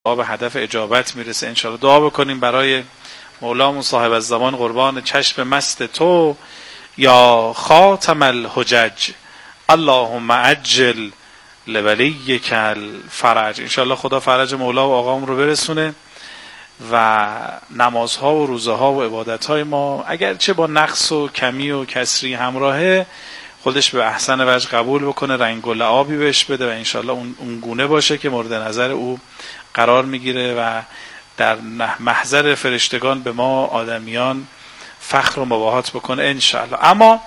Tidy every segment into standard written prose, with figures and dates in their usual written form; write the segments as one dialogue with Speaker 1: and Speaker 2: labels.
Speaker 1: به هدف اجابت میرسه انشاءالله. دعا بکنیم برای مولامون صاحب الزمان قربان چشم مست تو یا خاتم الحجج اللهم عجل لولیک الفرج. انشاءالله خدا فرج مولا و آقامون رو برسونه و نمازها و روزها و عبادتهای ما اگرچه با نقص و کمی و کسری همراهه خودش به احسن وجه قبول بکنه، رنگ و لعابی بهش بده و انشاءالله اون گونه باشه که مورد نظر او قرار میگیره و در محضر فرشتگان به ما آدمیان فخر و مباهات بکنه انشاءالله. اما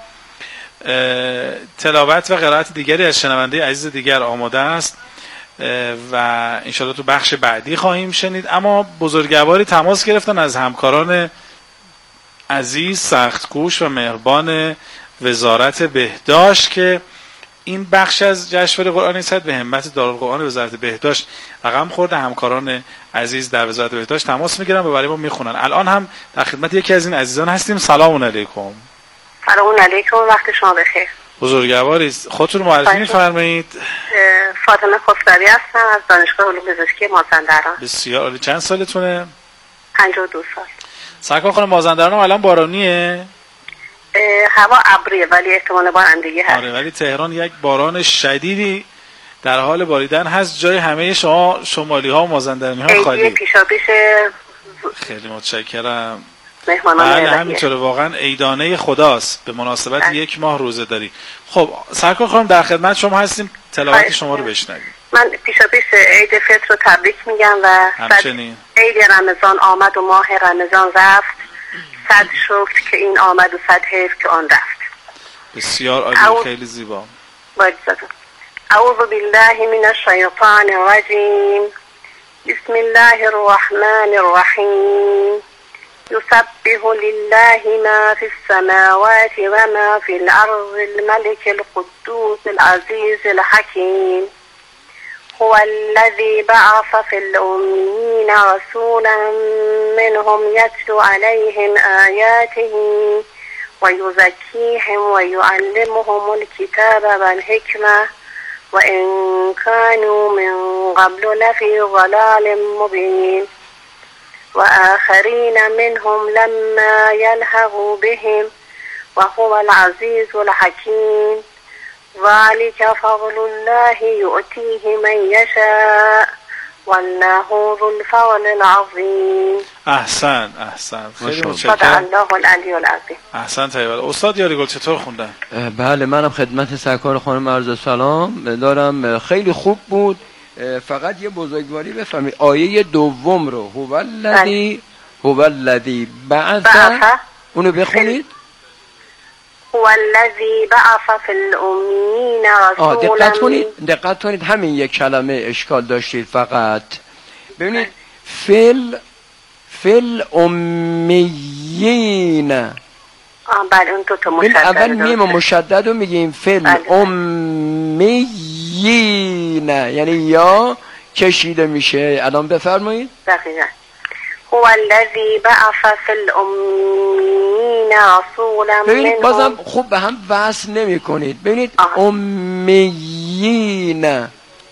Speaker 1: تلاوت و قرائت دیگری از شنونده عزیز دیگر آماده است و انشاءالله تو بخش بعدی خواهیم شنید. اما بزرگواری تماس گرفتن از همکاران عزیز سختگوش و مهربان وزارت بهداشت که این بخش از جشنواره قرآنی صد به همت دارالقرآن وزارت بهداشت رقم خورده. همکاران عزیز در وزارت بهداشت تماس میگیرن و برای ما میخونن. الان هم در خدمت یکی از این عزیزان هستیم. سلام علیکم.
Speaker 2: سلام علیکم، وقت شما بخیر.
Speaker 1: بزرگواری، خودتون رو معرفی می‌فرمایید؟
Speaker 2: فاطمه خسروی هستم از دانشگاه علوم پزشکی مازندران.
Speaker 1: بسیار عالی. چند سالتونه؟
Speaker 2: 52 سال.
Speaker 1: سرکار خانم مازندران الان بارانیه؟
Speaker 2: هوا ابریه ولی احتمال بارندگی هست.
Speaker 1: آره، ولی تهران یک باران شدیدی در حال باریدن هست. جای همه شما شمالی‌ها و مازندرانی‌ها خالی.
Speaker 2: پیشاپیش
Speaker 1: خیلی متشکرم.
Speaker 2: بله
Speaker 1: همینطوره، واقعا عیدانه خداست به مناسبت یک ماه روزه داری. خب سرکار خانم در خدمت شما هستیم، تلاوت شما رو بشنویم.
Speaker 2: من پیشاپیش عید فطر رو تبریک میگم و
Speaker 1: همچنین
Speaker 2: عید رمضان آمد و ماه رمضان رفت، صد شکر که این آمد و صد حیف که آن رفت.
Speaker 1: بسیار عالی، خیلی زیبا.
Speaker 2: اعوذ بالله من الشیطان الرجیم. بسم الله الرحمن الرحیم. يسبح لله ما في السماوات وما في الأرض الملك القدوس العزيز الحكيم. هو الذي بعث في الأميين رسولا منهم يتلو عليهم آياته ويزكيهم ويعلمهم الكتاب والحكمة وإن كانوا من قبل لفي ضلال مبين. وآخرين منهم لما يلحقوا بهم وهو العزيز الحكيم. ذلك فضل الله يؤتيه من يشاء والله ذو الفضل العظیم.
Speaker 1: احسن خیلی متشکرم.
Speaker 2: صدق الله العلی العظیم.
Speaker 1: احسن طیب. استاد یاریگل چطور خوندن؟
Speaker 3: بله، منم خدمت سرکار خانم عرض سلام دارم. خیلی خوب بود. فقط یه بزرگواری بفهمید آیه دوم رو هو الذی بعث اونو بخونید.
Speaker 2: هو الذی بعث فی الامین رسولا.
Speaker 3: دقت کنید همین یک کلمه اشکال داشتید. فقط ببینید فل امیین.
Speaker 2: بله اون تو مشدد.
Speaker 3: اول میم مشدد رو میگیم فل امیین، یعنی یا کشیده میشه. الان بفرمایید.
Speaker 2: دقیقاً. هو الذی بعث فی الامین رسولا.
Speaker 3: ببینید بازم خوب به هم وصل نمی کنید. ببینید امیین.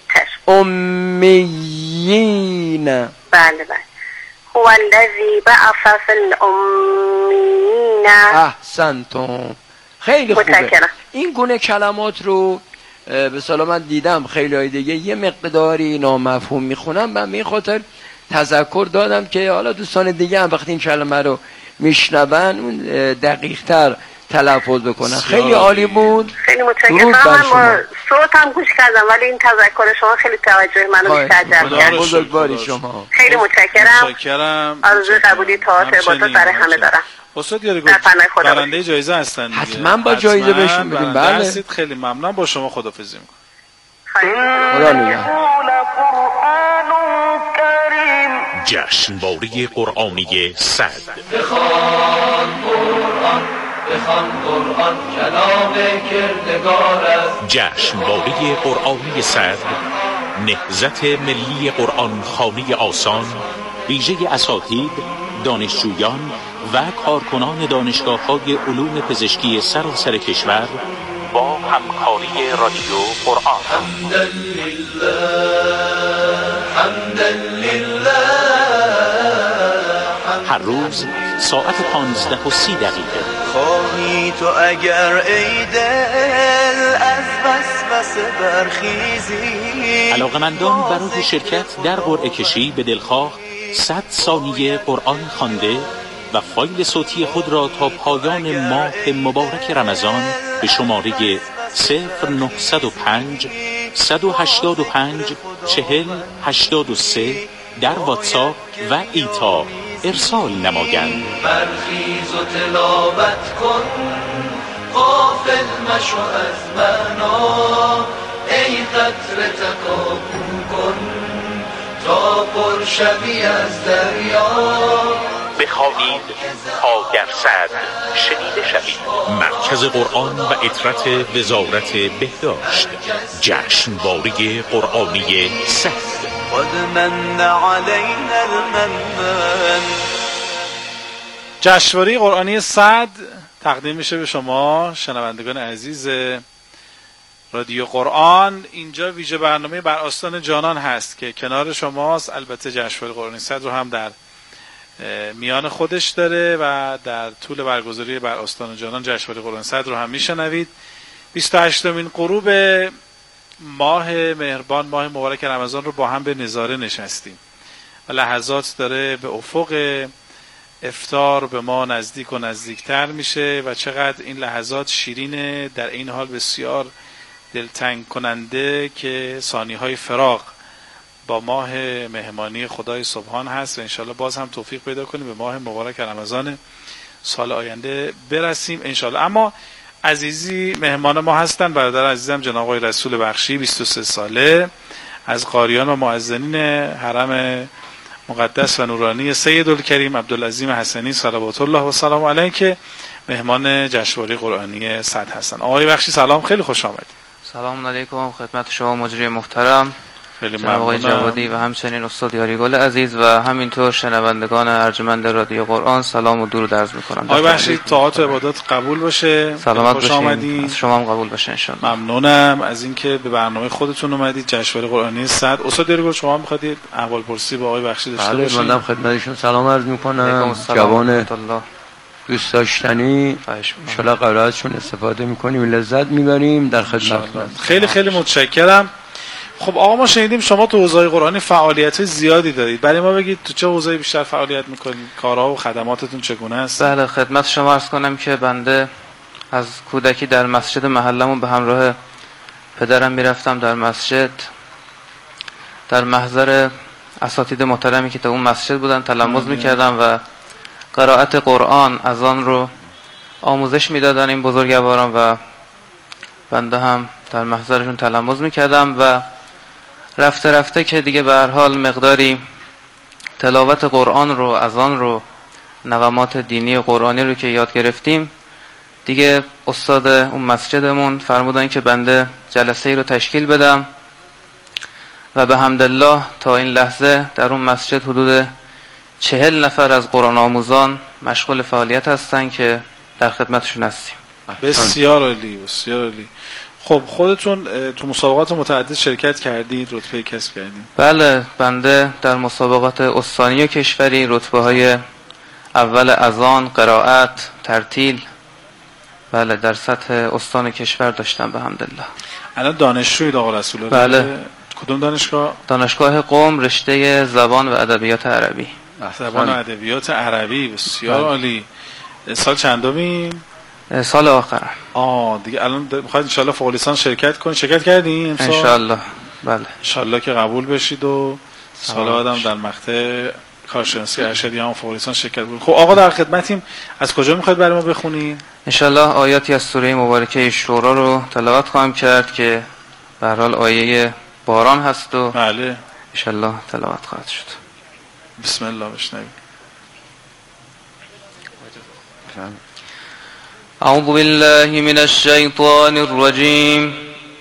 Speaker 2: بله. هو الذی بعث فی الامین.
Speaker 3: احسنتم، خیلی خوبه.
Speaker 2: متشکرم.
Speaker 3: این گونه کلمات رو به صلاح من دیدم خیلی های دیگه یه مقداری نامفهوم میخونم. من به خاطر تذکر دادم که حالا دوستان دیگه هم وقتی این کلمه رو میشنون اون دقیق تر تلفظ بکنن. خیلی عالی بود.
Speaker 2: خیلی متشکرم. من صوتم گوش کردم ولی این تذکر شما خیلی توجه منو بیشتر جلب کرد.
Speaker 3: بزرگواری شما.
Speaker 2: خیلی متشکرم. آرزوی قبولی طاعات عبادت برای همه دارم.
Speaker 1: استاد یاریگل برنده جایزه هستن دیگه.
Speaker 3: حتما با جایزه بهشون بدیم.
Speaker 1: بله. خیلی ممنون. با شما خداحافظی میکنم.
Speaker 3: خدا نگهدار.
Speaker 4: جشنواره قرآنی صدر.
Speaker 5: بخوان قرآن کلام کردگار است.
Speaker 4: جشنواره قرآنی صدر، نهضت ملی قرآن خوانی آسان، ویژه اساتید، دانشجویان و کارکنان دانشگاه‌های علوم پزشکی سراسر کشور با همکاری رادیو قرآن.
Speaker 5: حمدا لله
Speaker 4: هر روز ساعت 15:30.
Speaker 6: خواهی تو اگر ای دل از وسوسه برخیزی.
Speaker 4: علاقمندان برای شرکت در قرعه کشی به دلخواه 100 ثانیه قرآن خوانده و فایل صوتی خود را تا پایان ماه مبارک رمضان به شماره 0905 185 4083 در واتساپ و ایتا ارسال نمایند.
Speaker 5: برخیز و تلاوت کن، غافل مشو از معنا، ای قطره تکاپو کن تا پر شوی از دریا.
Speaker 4: بخوانید تا در صد شنیده شوید. مرکز قرآن و اطرت وزارت بهداشت، جشنواره قرآنی صد.
Speaker 6: قد من علینا المنن.
Speaker 1: جشنواره قرآنی صد تقدیم میشه به شما شنوندگان عزیز رادیو قرآن. اینجا ویژه برنامه بر آستان جانان هست که کنار شماست. البته جشنواره قرآنی صد رو هم در میان خودش داره و در طول برگزاری بر آستان جانان جشنواره قرآنی صد رو هم میشنوید. 28مین غروب ماه مهربان، ماه مبارک رمضان رو با هم به نظاره نشستیم و لحظات داره به افق افطار به ما نزدیک و نزدیکتر میشه و چقدر این لحظات شیرینه، در این حال بسیار دلتنگ کننده که ثانیه‌های فراق با ماه مهمانی خدای سبحان هست و انشالله باز هم توفیق پیدا کنیم به ماه مبارک رمضان سال آینده برسیم انشالله. اما عزیزی مهمان ما هستن برادر عزیزم جناب آقای رسول بخشی، 23 ساله، از قاریان و مؤذنین حرم مقدس و نورانی سیدالکریم عبدالعظیم حسنی صلوات الله و سلام علیه که مهمان جشنواره قرآنی صد هستن. آقای بخشی سلام، خیلی خوش آمدید.
Speaker 7: سلام علیکم خدمت شما مجری محترم
Speaker 1: خیلی
Speaker 7: جناب آقای جوادی و همچنین استاد یاریگل عزیز و همینطور شنوندگان ارجمند رادیو قرآن سلام و درود عرض می‌کنم.
Speaker 1: آقای بخشی طاعات و عبادات قبول باشه.
Speaker 7: سلامت
Speaker 1: خوش
Speaker 7: باشین.
Speaker 1: آمدید.
Speaker 7: از شما هم قبول باشه ان شاء الله.
Speaker 1: ممنونم از اینکه به برنامه خودتون اومدید. جشنواره قرآنی صد. استاد یاریگل شما می‌خواید احوال پرسی با آقای بخشی داشته باشید؟
Speaker 3: بله، من خدمتشون سلام عرض می‌کنم. جوان دوست داشتنی ان شاء الله قرارشون استفاده می‌کنیم، لذت می‌بریم، در خدمتتون.
Speaker 1: خیلی خیلی متشکرم. خب آقا ما شنیدیم شما تو حوزه قرآنی فعالیت زیادی دارید. برای ما بگید تو چه حوزه‌ای بیشتر فعالیت می‌کنید؟ کارها و خدماتتون چگونه است؟
Speaker 7: بله خدمت شما عرض کنم که بنده از کودکی در مسجد محلمون به همراه پدرم میرفتم در مسجد، در محضر اساتید محترمی که تو اون مسجد بودن تلمذ میکردم و قرائت قرآن از آن رو آموزش میدادن این بزرگواران و بنده هم در محضرشون تلمذ میکردم و رفته رفته که دیگه به هر حال مقداری تلاوت قرآن رو از آن رو نغمات دینی قرآنی رو که یاد گرفتیم دیگه استاد اون مسجدمون فرمودن که بنده جلسه ای رو تشکیل بدم و به حمدالله تا این لحظه در اون مسجد حدود 40 نفر از قرآن آموزان مشغول فعالیت هستن که در خدمتشون هستیم.
Speaker 1: بسیار عالی، بسیار عالی. خب خودتون تو مسابقات متعدد شرکت کردید، رتبه کسب کردید؟
Speaker 7: بله بنده در مسابقات استانی و کشوری رتبه های اول اذان، قرائت، ترتیل بله در سطح استان کشور داشتم به حمدالله.
Speaker 1: الان دانشجوید آقا رسول الله؟
Speaker 7: بله.
Speaker 1: کدوم دانشگاه؟
Speaker 7: دانشگاه قم، رشته زبان و ادبیات عربی.
Speaker 1: زبان و ادبیات عربی، بسیار عالی. سال چندمی؟
Speaker 7: سال آخرم.
Speaker 1: دیگه الان میخواید ان شاء الله فوق لیسانس شرکت کنید. شرکت کردین امسال؟
Speaker 7: ان شاء الله. بله.
Speaker 1: ان شاء الله که قبول بشید و سال بعدم در مقطع کارشناسی ارشدی هم فوق لیسانس شرکت کنید. خب آقا در خدمتیم. از کجا میخواید برای ما بخونید؟
Speaker 7: ان شاء الله آیاتی از سوره مبارکه شورا رو تلاوت خواهم کرد که به هر حال آیه باران هست و
Speaker 1: بله
Speaker 7: ان شاء الله تلاوت خواهد شد.
Speaker 1: بسم الله بشنوید.
Speaker 7: اعوذ بالله من الشیطان الرجیم.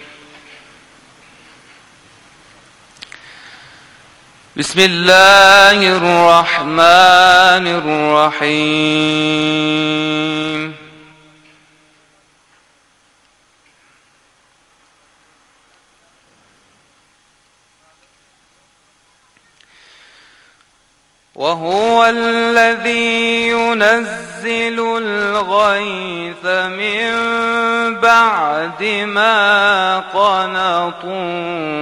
Speaker 7: بسم الله الرحمن الرحیم. وهو الذي ينزل الغيث من بعد ما قنطوا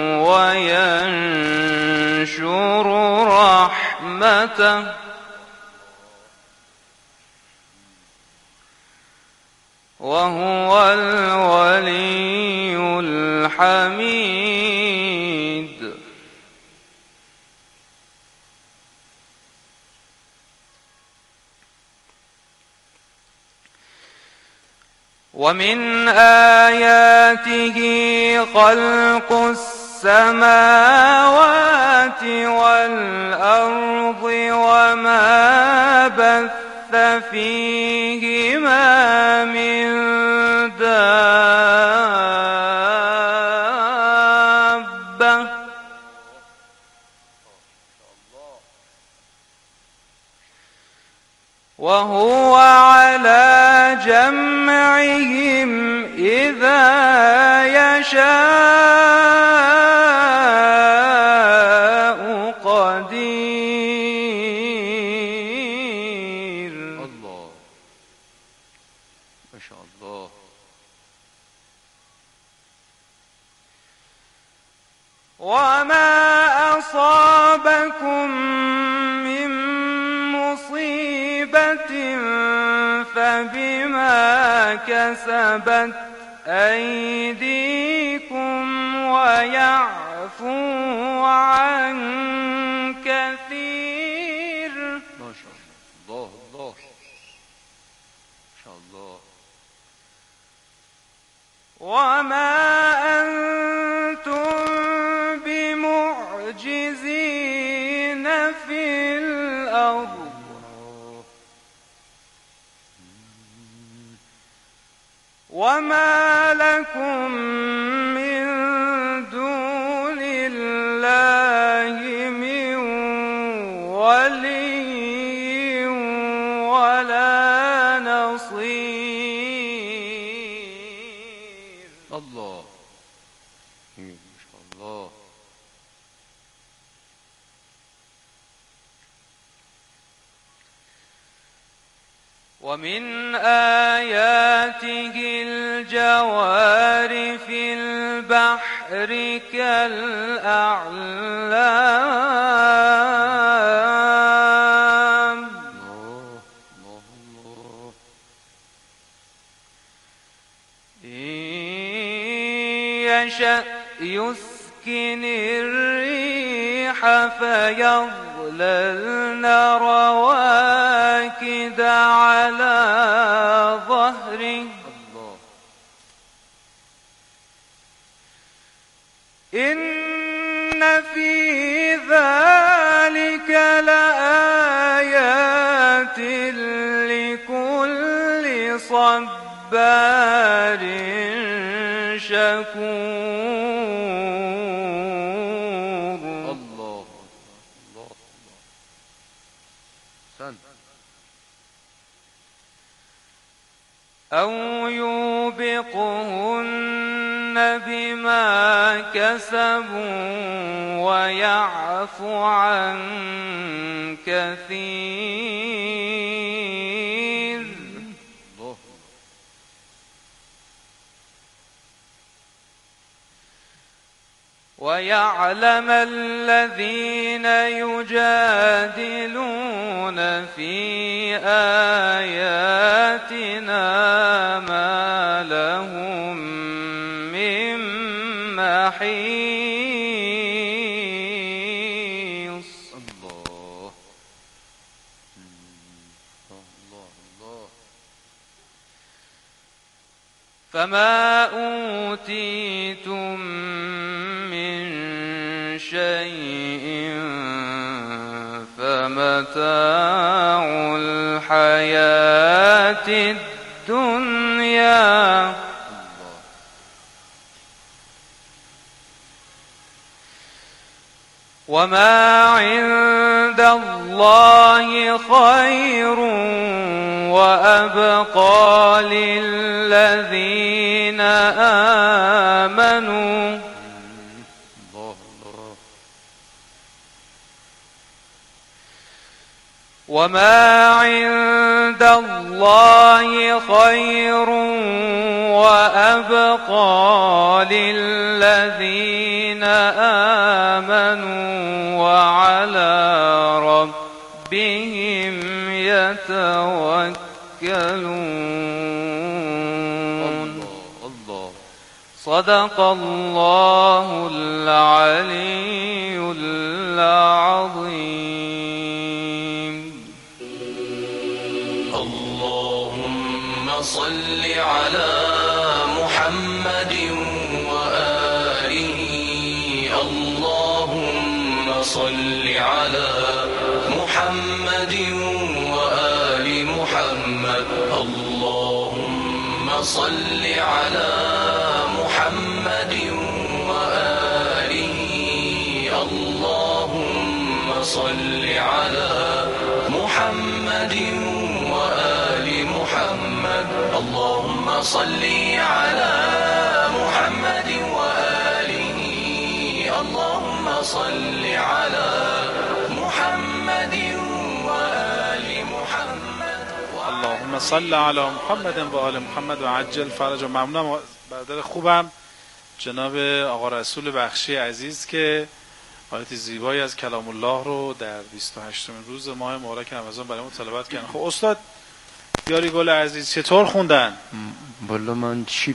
Speaker 7: وينشر رحمته وهو الولي الحميد. ومن آياته خلق السماوات والأرض وما بث فيهما من دابة وهو على جمعهم إذا يشاء قدير.
Speaker 3: الله ما شاء الله.
Speaker 7: وما أصابكم من مصيبة فبما كسبت أيديكم ويعفو عن كثير.
Speaker 3: ما شاء الله. الله ما شاء الله.
Speaker 7: وما أنتم بمعجزين في الأرض وما لكم من دون الله من ولي ولا نصير.
Speaker 3: الله ما شاء الله.
Speaker 7: ومن آياته الجوار في البحر كالأعلام إن يشأ يسكن الريح فيظللن رواكد على ظهره إن في ذلك لآيات لكل صبار شكور.
Speaker 3: الله الله سن
Speaker 7: أو يوبقهن بما كسبوا ويعفو عن كثير. ويعلم الذين يجادلون في آياتنا ما لهم من محيص.
Speaker 3: الله الله الله.
Speaker 7: فما أوتيتم من شيء فمتاع الحياة الدنيا وما عند الله خير وأبقى للذين آمنوا وما عند الله خير وأبقى للذين آمنوا وعلى ربهم يتوكلون. صدق الله العلي العظيم.
Speaker 5: اللهم صل على محمد وآله. اللهم صل على محمد وآل محمد. اللهم صل على محمد وآله. اللهم صل على محمد وآل محمد. اللهم صل على محمد وآله. اللهم صل على محمد وآل محمد.
Speaker 1: اللهم صل على محمد و آل محمد و عجل فرج. ممنونم برادر خوبم جناب آقا رسول بخشی عزیز که آیت زیبایی از کلام الله رو در 28مین روز ماه مبارک رمضان برای ما تلاوت کردن. خب استاد یاری گل عزیز چطور خوندن؟
Speaker 3: والا من چی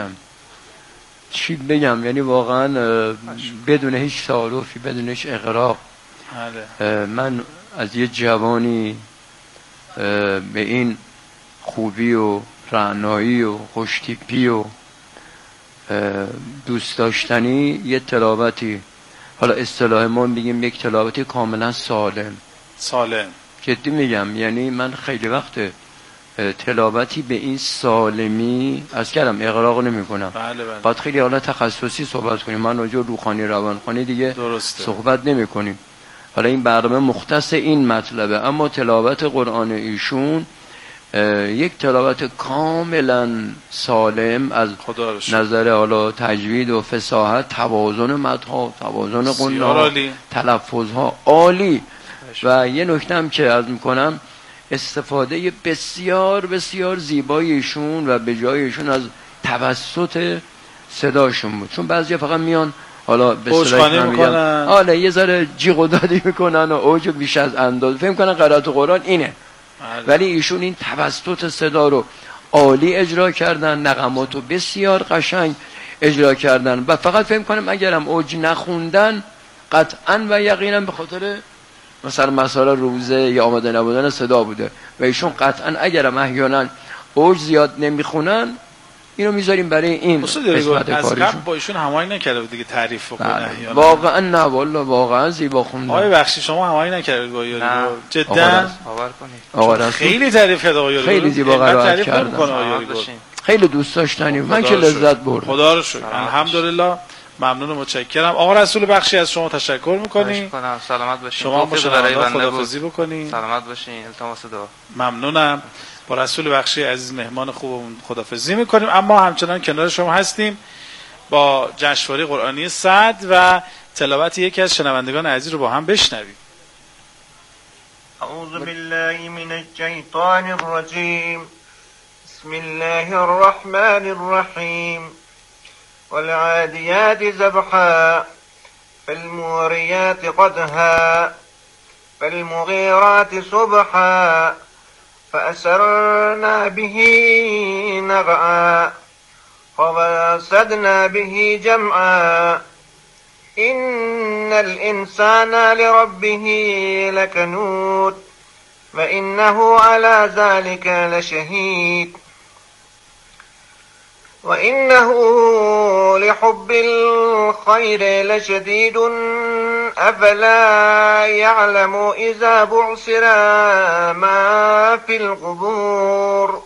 Speaker 3: بگم یعنی واقعا بدون هیچ تعارفی، بدون هیچ اغراق، من از یه جوانی به این خوبی و رعنایی و خوشتیپی و دوست داشتنی یه تلاوتی، حالا اصطلاح ما بگیم یک تلاوتی کاملا سالم جدی میگم، یعنی من خیلی وقت تلاوتی به این سالمی از کردم اغراق نمی کنم. باید خیلی حالا تخصصی صحبت کنیم، من راجع روحانی روانخوانی دیگه درسته. صحبت نمی کنیم. حالا این برنامه مختص این مطلبه، اما تلاوت قرآن ایشون یک تلاوت کاملا سالم از نظر حالا تجوید و فصاحت، توازن مدها، توازن قنا، تلفظها عالی. و یه نکته هم که عرض میکنم استفاده بسیار بسیار زیبای ایشون و به جای ایشون از توسط صداشون بود، چون بعضیا فقط میان حالا به صدای میکنن، حالا یه ذره جیغ و دادی میکنن و اوج بیش از اندازه فهم کنن قرائت قرآن اینه، ولی ایشون این توسط صدا رو عالی اجرا کردن، نغماتو بسیار قشنگ اجرا کردن و فقط فهم کنم اگرم اوج نخوندن قطعا و یقینا به خاطر مثلا مسئله روزه یا آماده نبودن صدا بوده و ایشون قطعا اگرم احیانا اوج زیاد نمیخونن اینو میذاریم برای این قسمت
Speaker 1: از قبل با ایشون هماهنگ نکرده بود دیگه تعریف بکنه
Speaker 3: واقعا نه والله واقعا زیبا خوندن.
Speaker 1: آقای بخشی شما هماهنگ نکردید با یاری جدا
Speaker 3: آقا
Speaker 1: خیلی تعریف کرد آقا یاری،
Speaker 3: خیلی زیبا قرائت کردن، خیلی دوست داشتنی، من که لذت بردم.
Speaker 1: خدا رو شکر الحمدلله. ممنون و متشکرم. آقا رسول بخشی از شما تشکر میکنیم.
Speaker 7: سلامت باشین.
Speaker 1: شما برای خداحافظی بکنین.
Speaker 7: سلامت باشین. التماس دعا.
Speaker 1: ممنونم. با رسول بخشی عزیز مهمان خوبمون خداحافظی میکنیم، اما همچنان کنار شما هستیم با جشنواره قرآنی صد و تلاوت یکی از شنوندگان عزیز رو با هم بشنویم.
Speaker 8: اعوذ بالله من الشیطان الرجیم. بسم الله الرحمن الرحیم. والعاديات ذبحا فالموريات قدحا فالمغيرات صبحا فأسرنا به نقعا فوسدنا به جمعا إن الإنسان لربه لكنود وإنه على ذلك لشهيد وإنه لحب الخير لشديد أفلا يعلم إذا بعثر ما في القبور.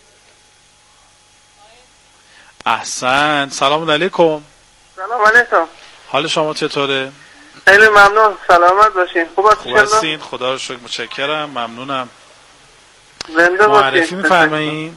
Speaker 1: احسن. سلام علیکم.
Speaker 9: سلام علیکم.
Speaker 1: حال شما چطوره؟
Speaker 9: خیلی ممنون. سلامت باشین. خوب
Speaker 1: هستین؟ خدا رو شکر. متشکرم. ممنونم.
Speaker 9: زنده باشین.
Speaker 1: معرفی می‌فرمایید؟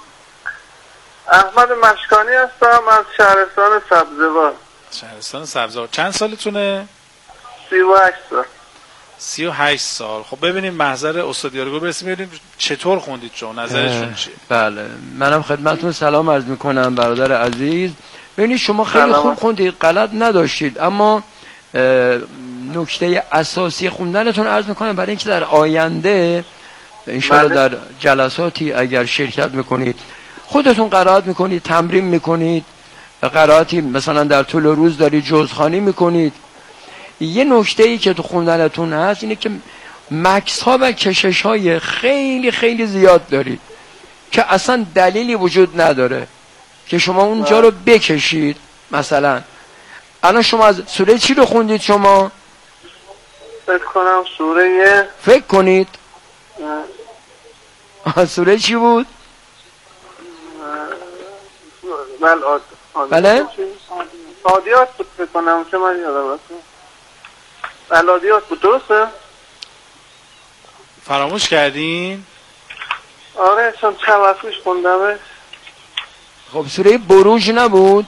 Speaker 9: احمد مشکانی هستم از شهرستان سبزوار.
Speaker 1: شهرستان سبزوار. چند سالتونه؟
Speaker 9: 38 سال.
Speaker 1: 38 سال. خب ببینیم محضر استاد یارگل برسیم ببینیم چطور خوندید شما، نظرشون چیه؟
Speaker 3: بله منم خدمتتون سلام عرض میکنم برادر عزیز. ببینید شما خیلی خوب خوندید، غلط نداشتید، اما نکته اساسی خوندنتون عرض میکنم برای اینکه در آینده انشاءالله در جلساتی اگر شرکت میکنید خودتون قرائت میکنید، تمرین میکنید، قرائتی مثلا در طول روز دارید جزخوانی میکنید، یه نکته ای که تو خوندنتون هست اینه که مکس ها و کشش های خیلی خیلی زیاد دارید که اصلا دلیلی وجود نداره که شما اونجا رو بکشید. مثلا الان شما از سوره چی رو خوندید شما؟
Speaker 9: فکر کنم سوره
Speaker 3: فکر کنید سوره چی بود؟ بله؟
Speaker 9: عادیات بود فکر کنم که من یادم رسید. عادیات بود درسته؟
Speaker 1: فراموش کردین؟
Speaker 9: آره چون چند وقت پیش خوندمش.
Speaker 3: خب سوره بروج نبود؟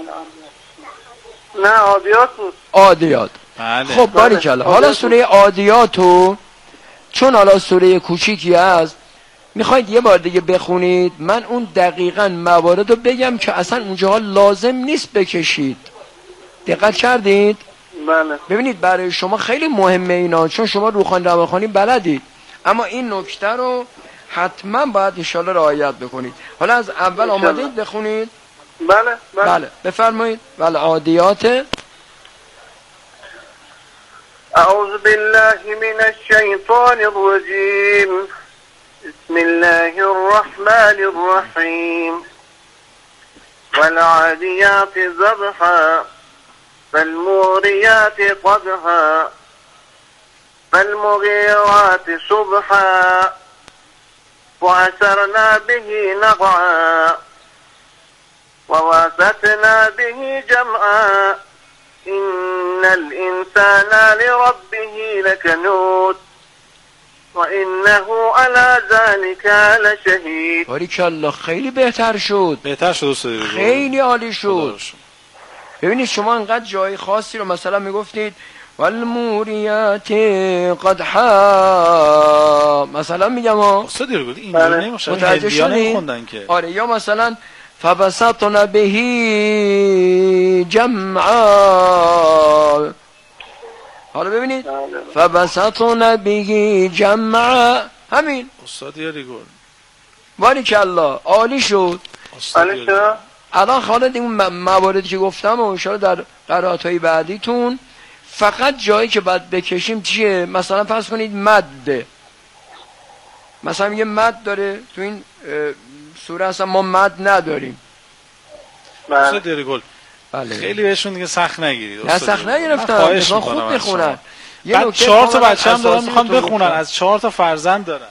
Speaker 9: نه عادیات بود.
Speaker 3: عادیات.
Speaker 1: بله.
Speaker 3: خب باریکلا. حالا سوره عادیاتو چون حالا سوره کوچیکی هست میخواید یه بار دیگه بخونید، من اون دقیقاً موارد رو بگم که اصلا اونجاها لازم نیست بکشید. دقت کردید؟
Speaker 9: بله.
Speaker 3: ببینید برای شما خیلی مهمه اینا، چون شما روخان روانخوانی بلدید، اما این نکته رو حتما باید انشالله رعایت بکنید. حالا از اول آمادید بخونید؟
Speaker 9: بله.
Speaker 3: بله بفرمایید. بله عادیات.
Speaker 9: اعوذ بالله من الشیطان الرجیم بسم الله الرحمن الرحیم والعادیات ضبحا فالموريات قدحا فالمغيرات صبحا وأثرنا به نقعا وواسطنا به جمعا إن الإنسان لربه لكنود وإنه على ذلك لشهید.
Speaker 3: باریکالله خیلی بهتر شد.
Speaker 1: بهتر شد استاد.
Speaker 3: خیلی عالی شد. ببینید شما انقدر جای خاصی رو مثلا میگفتید والموریات قدحا، مثلا میگم
Speaker 1: استاد یارگل اینجوری نمیشه،
Speaker 3: متوجه
Speaker 1: نمیخوندن که.
Speaker 3: آره یا مثلا فبسطنا به جمعا، حالا ببینید فبسطنا به جمعا، همین
Speaker 1: استاد یارگل
Speaker 3: باریکالله عالی شد.
Speaker 9: عالی شد.
Speaker 3: الان خالد این مواردی که گفتم و انشاءالله در قرائت‌های بعدیتون فقط جایی که باید بکشیم چیه؟ مثلا فرض کنید مد، مثلا یه مد داره تو این سوره، اصلا ما مد نداریم.
Speaker 1: استاد یارگل
Speaker 3: بله.
Speaker 1: خیلی بهشون دیگه سخت نگیرید.
Speaker 3: نه سخت نگرفتم، میخوام خوب بخونن.
Speaker 1: بعد 4 تا بچه‌ام دارن میخوان بخونن، از 4 تا فرزند دارن.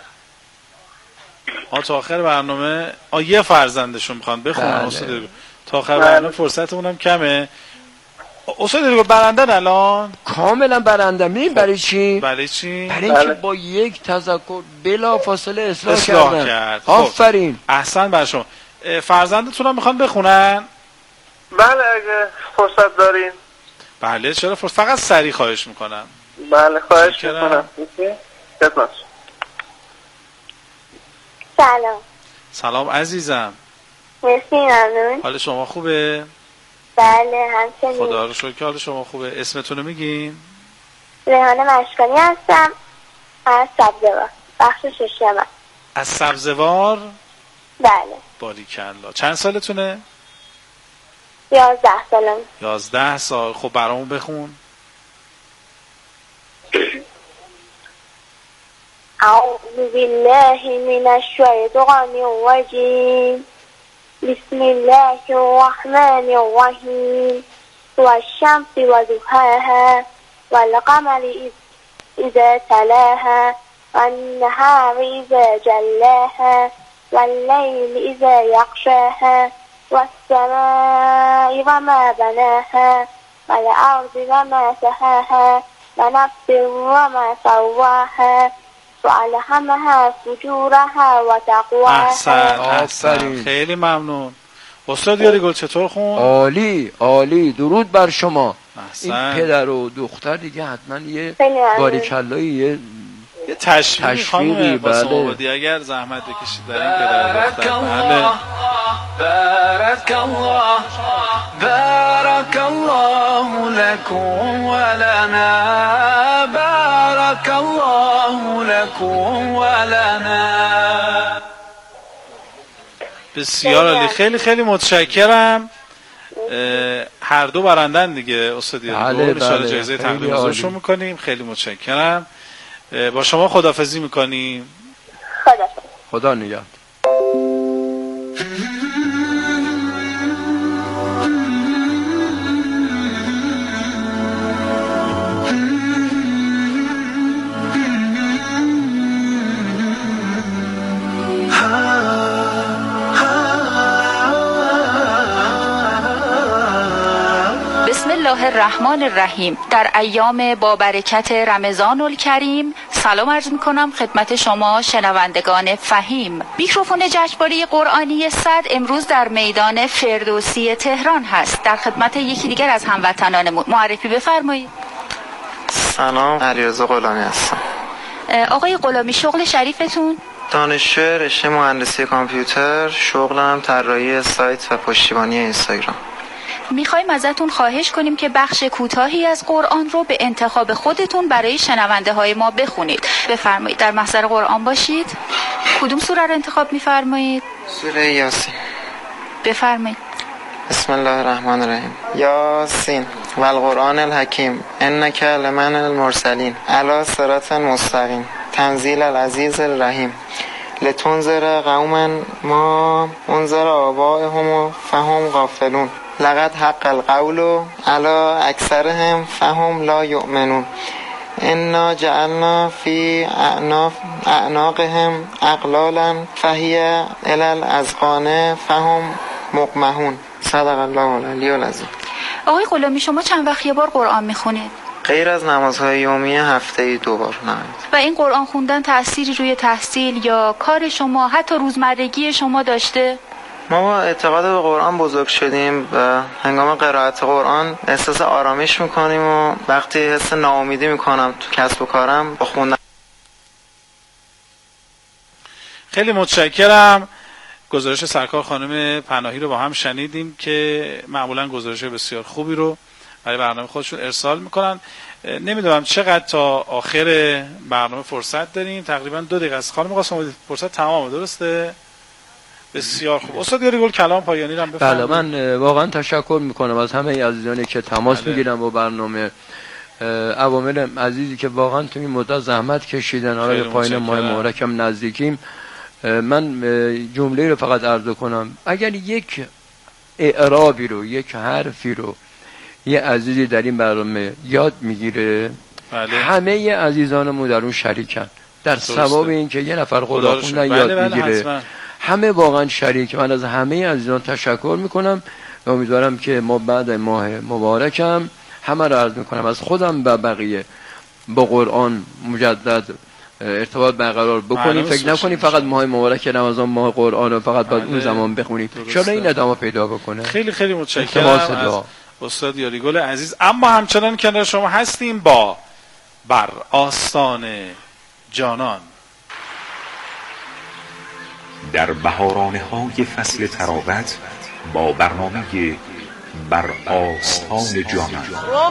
Speaker 1: تا آخر برنامه یه فرزندشون میخوان بخونن. استاد تا آخر برنامه فرصتمون هم کمه. استاد یارگل برندن الان
Speaker 3: کاملا برنده. می‌بینید برای چی؟
Speaker 1: برای چی؟
Speaker 3: برای اینکه با یک تذکر بلا فاصله اصلاح کرد. آفرین.
Speaker 1: احسن بر شما. فرزندتون هم میخوان بخونن؟
Speaker 9: بله اگه فرصت دارین.
Speaker 1: بله چرا فرصت، فقط سریع خواهش میکنم.
Speaker 9: بله خواهش میکنم. خدمت.
Speaker 2: سلام.
Speaker 1: سلام عزیزم.
Speaker 2: مرسی ممنون.
Speaker 1: حال شما خوبه؟
Speaker 2: بله همچنین.
Speaker 1: خدا رو شکر حال شما خوبه. اسمتون رو میگین؟
Speaker 2: ریحانه مشکانی هستم از سبزوار، بخش ششم.
Speaker 1: از سبزوار؟
Speaker 2: بله.
Speaker 1: باریکلا. چند سالتونه؟
Speaker 2: 11 سالم.
Speaker 1: 11 سال. خب برامون بخون.
Speaker 2: اعوذ بالله من الشیطان الرجیم بسم الله الرحمن الرحیم والشمس وضحاها والقمر إذا تلاها والنهار إذا جلاها والليل إذا يغشاها والسماء وما بناها والأرض وما سهاها ونفس وما سواها وألهمها فجورها وتقواها.
Speaker 1: احسن. خیلی ممنون. استاد یارگل چطور خون؟
Speaker 3: عالی عالی. درود بر شما. این پدر و دختر دیگه حتما یه باریکلایی
Speaker 1: یه تشویقی بله. اگر زحمت بکشید در این پدر و دختر.
Speaker 5: بارك الله بارك الله لكم ولنا بارك الله لكم ولنا.
Speaker 1: بسیار عالی، خیلی خیلی متشکرم. هر دو برندن دیگه استاد یاریگل. ان شاء الله جایزه تقدیم حضورشون میکنیم. خیلی متشکرم. با شما خداحافظی میکنیم.
Speaker 3: خدا نگهدار.
Speaker 10: بسم الله الرحمن الرحیم. در ایام با برکت رمضان الکریم سلام عرض میکنم خدمت شما شنوندگان فهیم. میکروفون جشنواره قرآنی صد امروز در میدان فردوسی تهران هست. در خدمت یکی دیگر از هموطنانمون. معرفی بفرمایید.
Speaker 11: سلام، علیرضا غلامی هستم.
Speaker 10: آقای غلامی، شغل شریفتون؟
Speaker 11: دانشجو رشته مهندسی کامپیوتر، شغلم طراحی سایت و پشتیبانی اینستاگرام.
Speaker 10: میخوایم ازتون خواهش کنیم که بخش کوتاهی از قرآن رو به انتخاب خودتون برای شنونده های ما بخونید. بفرمایید. در محضر قرآن باشید. کدوم سوره رو انتخاب میفرمایید؟
Speaker 11: سوره یاسین.
Speaker 10: بفرمایید.
Speaker 11: بسم الله الرحمن الرحیم. یاسین والقرآن الحکیم انک لمن المرسلین علی صراط مستقیم تنزیل العزیز الرحیم لتنذر قوما ما انذر آبائهم فهم غافلون لقد حق القول على اکثرهم فهم لا یؤمنون انا جعلنا فی اعناقهم اغلالا فهی الی الاذقان فهم مقمحون. صدق الله العلی العظیم.
Speaker 10: آقای غلامی، شما چند وقت یه بار قرآن میخونید؟
Speaker 11: غیر از نمازهای یومی هفته‌ای 2 بار.
Speaker 10: و این قرآن خوندن تأثیری روی تحصیل یا کار شما حتی روزمرگی شما داشته؟
Speaker 11: ما با اعتقاد به قرآن بزرگ شدیم و هنگام قرائت قرآن احساس آرامش میکنیم و وقتی حس ناامیدی میکنم تو کسب و کارم با خوندن.
Speaker 1: خیلی متشکرم. گزارش سرکار خانم پناهی رو با هم شنیدیم که معمولا گزارش بسیار خوبی رو برای برنامه خودشون ارسال میکنن. نمیدونم چقدر تا آخر برنامه فرصت داریم. تقریبا 2 دقیقه است. خانم قاسم فرصت تمامه، درسته؟ بسیار خوب. استاد یاریگل کلام پایانی رو بفرمایید.
Speaker 3: بله، من واقعا تشکر میکنم از همه عزیزانی که تماس میگیرن با برنامه. عوامل عزیزی که واقعا تو این مدت زحمت کشیدن، حالا پایین ماه مبارکم نزدیکیم. من جمله رو فقط عرض کنم، اگر یک اعرابی رو، یک حرفی رو یه عزیزی در این برنامه یاد میگیره، بله. همه عزیزانمون در اون شریکن در ثواب این که یه نفر قرآن خوندن یاد میگیره. حتما. همه واقعا شریک. من از همه عزیزان تشکر میکنم و امیدوارم که ما بعد ماه مبارکم همه رو عرض میکنم از خودم و بقیه با قرآن مجدد ارتباط برقرار بکنیم. فکر نکنید فقط ماه مبارک رمضان ماه قرآن رو فقط باید اون زمان بخونید. شاید این ادامه پیدا بکنه.
Speaker 1: خیلی خیلی متشکرم از استاد یاریگل عزیز. اما همچنان کنار شما هستیم با بر آستان جانان.
Speaker 4: در بهارانه های فصل تراوت با برنامه بر آستان جانان.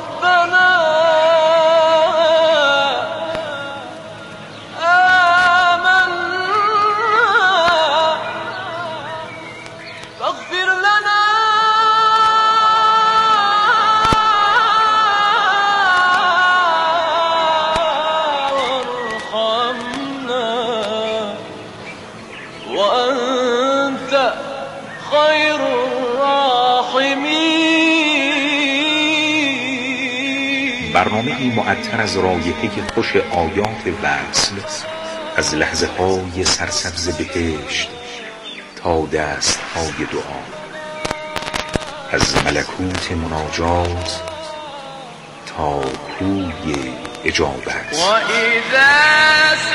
Speaker 4: برنامه ای معطر از رایحه خوش آیات وصل از لحظه های سرسبز بهشت تا دست های دعا، از ملکوت مناجات تا کوی اجابت.